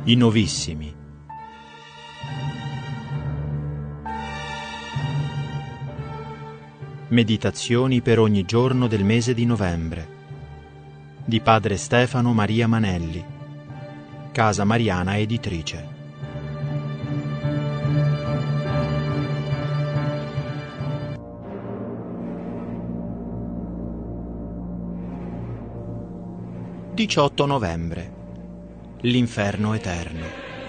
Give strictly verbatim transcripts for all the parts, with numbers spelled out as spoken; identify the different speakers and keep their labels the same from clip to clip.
Speaker 1: I Novissimi. Meditazioni per ogni giorno del mese di novembre di Padre Stefano Maria Manelli, Casa Mariana Editrice. diciotto novembre. L'inferno eterno.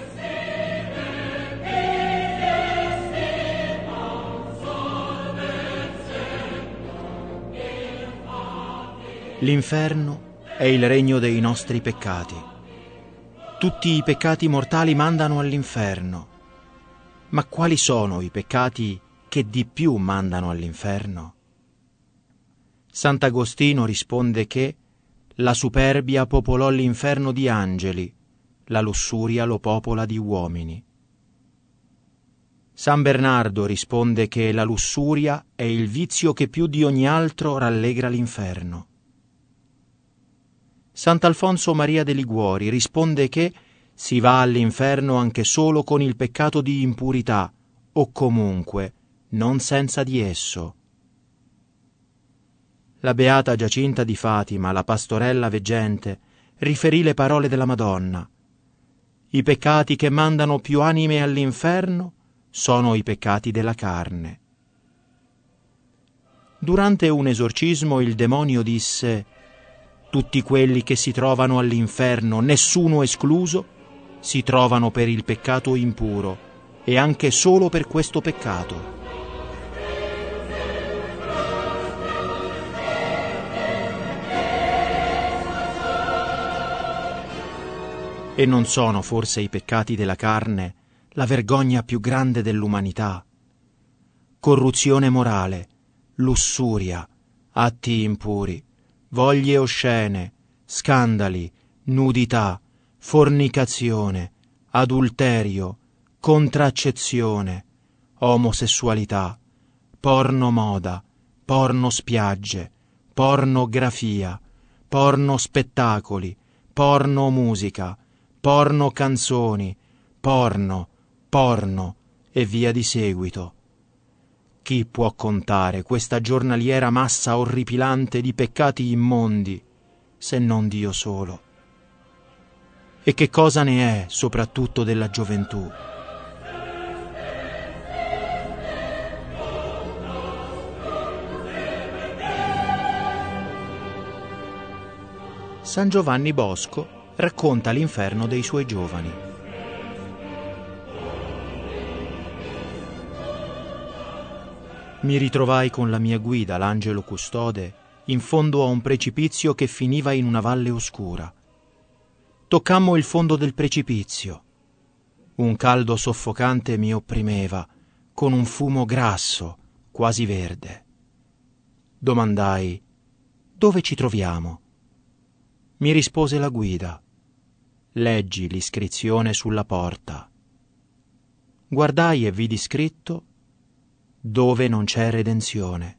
Speaker 1: L'inferno è il regno dei nostri peccati. Tutti i peccati mortali mandano all'inferno. Ma quali sono i peccati che di più mandano all'inferno? Sant'Agostino risponde che la superbia popolò l'inferno di angeli, la lussuria lo popola di uomini. San Bernardo risponde che la lussuria è il vizio che più di ogni altro rallegra l'inferno. Sant'Alfonso Maria de Liguori risponde che si va all'inferno anche solo con il peccato di impurità, o comunque non senza di esso. La beata Giacinta di Fatima, la pastorella veggente, riferì le parole della Madonna. I peccati che mandano più anime all'inferno sono i peccati della carne. Durante un esorcismo il demonio disse: tutti quelli che si trovano all'inferno, nessuno escluso, si trovano per il peccato impuro e anche solo per questo peccato. E non sono forse i peccati della carne la vergogna più grande dell'umanità? Corruzione morale, lussuria, atti impuri, voglie oscene, scandali, nudità, fornicazione, adulterio, contraccezione, omosessualità, porno moda, porno spiagge, pornografia, porno spettacoli, porno musica, porno canzoni, porno, porno e via di seguito. Chi può contare questa giornaliera massa orripilante di peccati immondi, se non Dio solo? E che cosa ne è soprattutto della gioventù? San Giovanni Bosco racconta l'inferno dei suoi giovani. Mi ritrovai con la mia guida, l'angelo custode, in fondo a un precipizio che finiva in una valle oscura. Toccammo il fondo del precipizio. Un caldo soffocante mi opprimeva, con un fumo grasso, quasi verde. Domandai: dove ci troviamo? Mi rispose la guida: leggi l'iscrizione sulla porta. Guardai e vidi scritto: dove non c'è redenzione.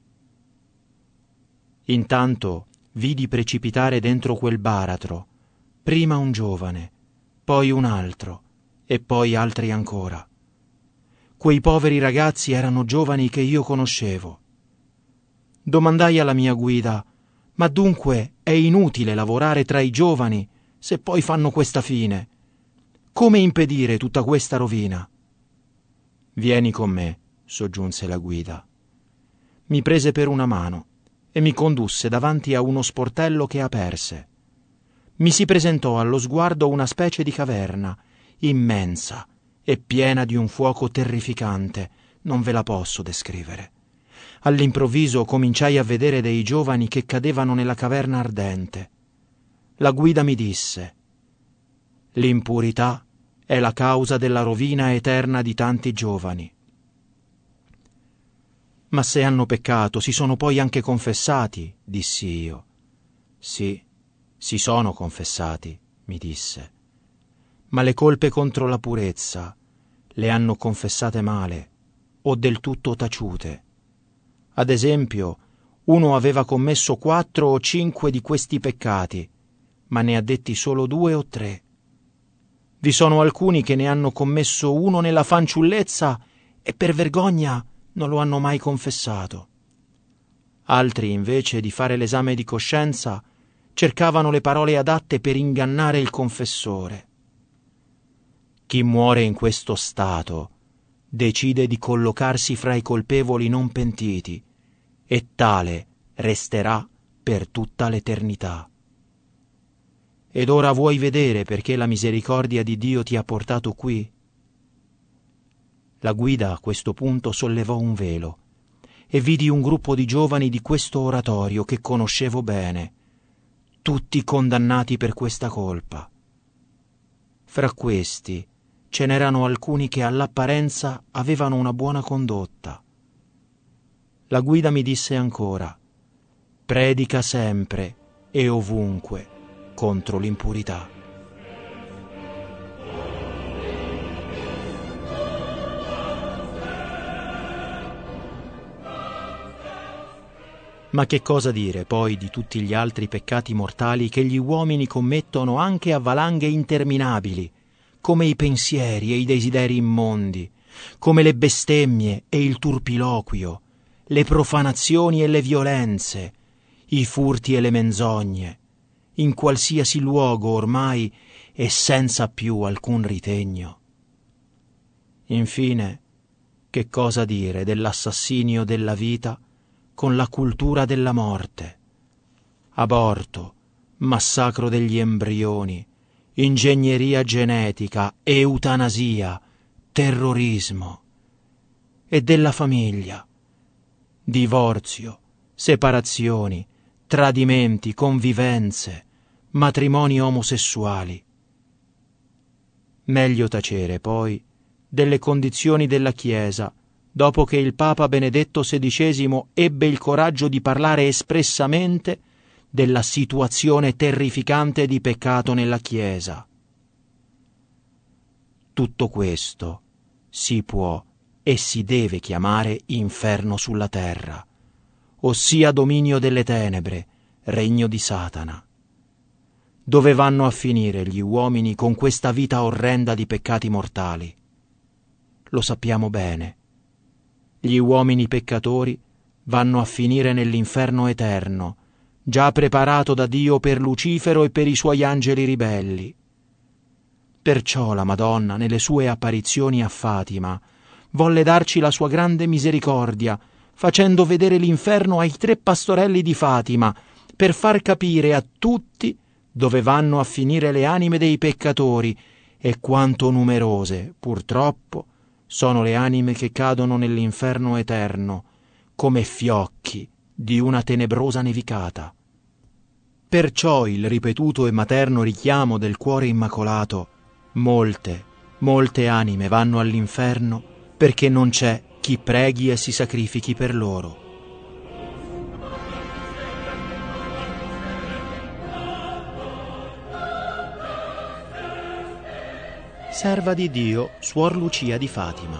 Speaker 1: Intanto vidi precipitare dentro quel baratro prima un giovane, poi un altro e poi altri ancora. Quei poveri ragazzi erano giovani che io conoscevo. Domandai alla mia guida: ma dunque è inutile lavorare tra i giovani se poi fanno questa fine? Come impedire tutta questa rovina? Vieni con me, soggiunse la guida. Mi prese per una mano e mi condusse davanti a uno sportello che aperse. Mi si presentò allo sguardo una specie di caverna, immensa e piena di un fuoco terrificante, non ve la posso descrivere. All'improvviso cominciai a vedere dei giovani che cadevano nella caverna ardente. La guida mi disse: l'impurità è la causa della rovina eterna di tanti giovani. Ma se hanno peccato, si sono poi anche confessati, dissi io. Sì, si sono confessati, mi disse. Ma le colpe contro la purezza le hanno confessate male o del tutto taciute. Ad esempio, uno aveva commesso quattro o cinque di questi peccati, ma ne ha detti solo due o tre. Vi sono alcuni che ne hanno commesso uno nella fanciullezza e per vergogna non lo hanno mai confessato. Altri, invece di fare l'esame di coscienza, cercavano le parole adatte per ingannare il confessore. Chi muore in questo stato decide di collocarsi fra i colpevoli non pentiti e tale resterà per tutta l'eternità. Ed ora vuoi vedere perché la misericordia di Dio ti ha portato qui? La guida a questo punto sollevò un velo e vidi un gruppo di giovani di questo oratorio che conoscevo bene, tutti condannati per questa colpa. Fra questi ce n'erano alcuni che all'apparenza avevano una buona condotta. La guida mi disse ancora: predica sempre e ovunque contro l'impurità. Ma che cosa dire poi di tutti gli altri peccati mortali che gli uomini commettono anche a valanghe interminabili, come i pensieri e i desideri immondi, come le bestemmie e il turpiloquio, le profanazioni e le violenze, i furti e le menzogne, in qualsiasi luogo ormai e senza più alcun ritegno. Infine, che cosa dire dell'assassinio della vita con la cultura della morte? Aborto, massacro degli embrioni, ingegneria genetica, eutanasia, terrorismo. E della famiglia? Divorzio, separazioni, tradimenti, convivenze, matrimoni omosessuali. Meglio tacere, poi, delle condizioni della Chiesa, dopo che il Papa Benedetto sedicesimo ebbe il coraggio di parlare espressamente della situazione terrificante di peccato nella Chiesa. Tutto questo si può e si deve chiamare inferno sulla terra, ossia dominio delle tenebre, regno di Satana. Dove vanno a finire gli uomini con questa vita orrenda di peccati mortali? Lo sappiamo bene. Gli uomini peccatori vanno a finire nell'inferno eterno, già preparato da Dio per Lucifero e per i suoi angeli ribelli. Perciò la Madonna, nelle sue apparizioni a Fatima, volle darci la sua grande misericordia, facendo vedere l'inferno ai tre pastorelli di Fatima, per far capire a tutti dove vanno a finire le anime dei peccatori e quanto numerose, purtroppo, sono le anime che cadono nell'inferno eterno, come fiocchi di una tenebrosa nevicata. Perciò il ripetuto e materno richiamo del cuore immacolato: molte, molte anime vanno all'inferno perché non c'è chi preghi e si sacrifichi per loro. Serva di Dio, Suor Lucia di Fatima.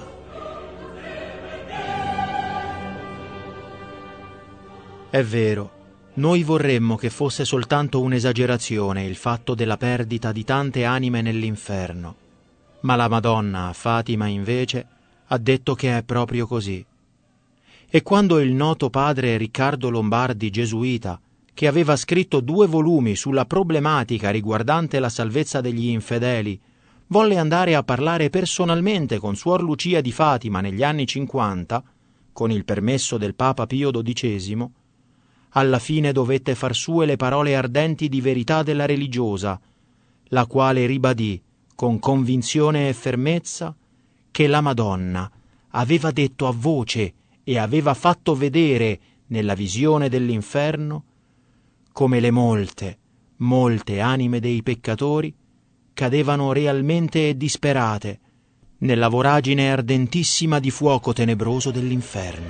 Speaker 1: È vero, noi vorremmo che fosse soltanto un'esagerazione il fatto della perdita di tante anime nell'inferno, ma la Madonna a Fatima invece ha detto che è proprio così. E quando il noto padre Riccardo Lombardi, gesuita, che aveva scritto due volumi sulla problematica riguardante la salvezza degli infedeli, volle andare a parlare personalmente con Suor Lucia di Fatima negli anni cinquanta, con il permesso del Papa Pio dodicesimo, alla fine dovette far sue le parole ardenti di verità della religiosa, la quale ribadì con convinzione e fermezza che la Madonna aveva detto a voce e aveva fatto vedere nella visione dell'inferno come le molte, molte anime dei peccatori cadevano realmente e disperate nella voragine ardentissima di fuoco tenebroso dell'inferno.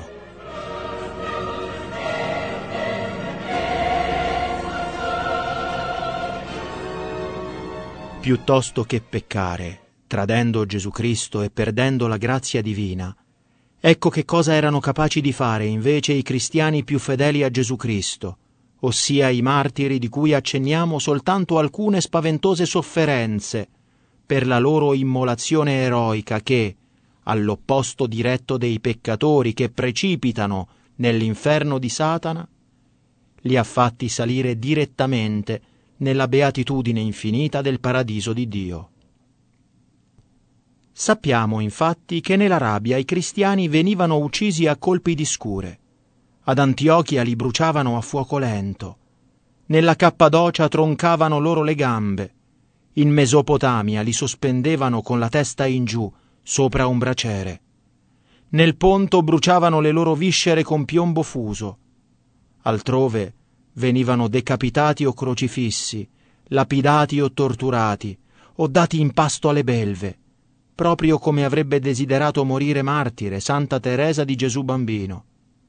Speaker 1: Piuttosto che peccare, tradendo Gesù Cristo e perdendo la grazia divina, ecco che cosa erano capaci di fare invece i cristiani più fedeli a Gesù Cristo, ossia i martiri di cui accenniamo soltanto alcune spaventose sofferenze, per la loro immolazione eroica che, all'opposto diretto dei peccatori che precipitano nell'inferno di Satana, li ha fatti salire direttamente nella beatitudine infinita del paradiso di Dio. Sappiamo infatti che nell'Arabia i cristiani venivano uccisi a colpi di scure, ad Antiochia li bruciavano a fuoco lento, nella Cappadocia troncavano loro le gambe, in Mesopotamia li sospendevano con la testa in giù sopra un braciere, nel Ponto bruciavano le loro viscere con piombo fuso, altrove venivano decapitati o crocifissi, lapidati o torturati, o dati in pasto alle belve, proprio come avrebbe desiderato morire martire Santa Teresa di Gesù Bambino.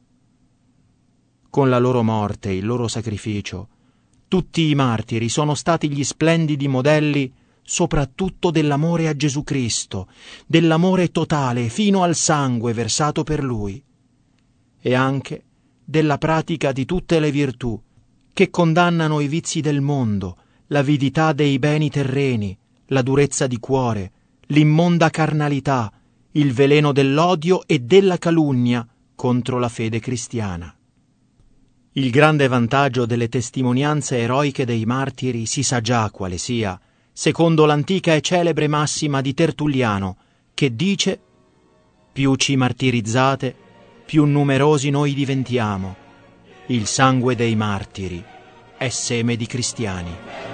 Speaker 1: Con la loro morte, il loro sacrificio, tutti i martiri sono stati gli splendidi modelli soprattutto dell'amore a Gesù Cristo, dell'amore totale fino al sangue versato per Lui, e anche della pratica di tutte le virtù che condannano i vizi del mondo, l'avidità dei beni terreni, la durezza di cuore, l'immonda carnalità, il veleno dell'odio e della calunnia contro la fede cristiana. Il grande vantaggio delle testimonianze eroiche dei martiri si sa già quale sia, secondo l'antica e celebre massima di Tertulliano, che dice: più ci martirizzate, più numerosi noi diventiamo. Il sangue dei martiri è seme di cristiani.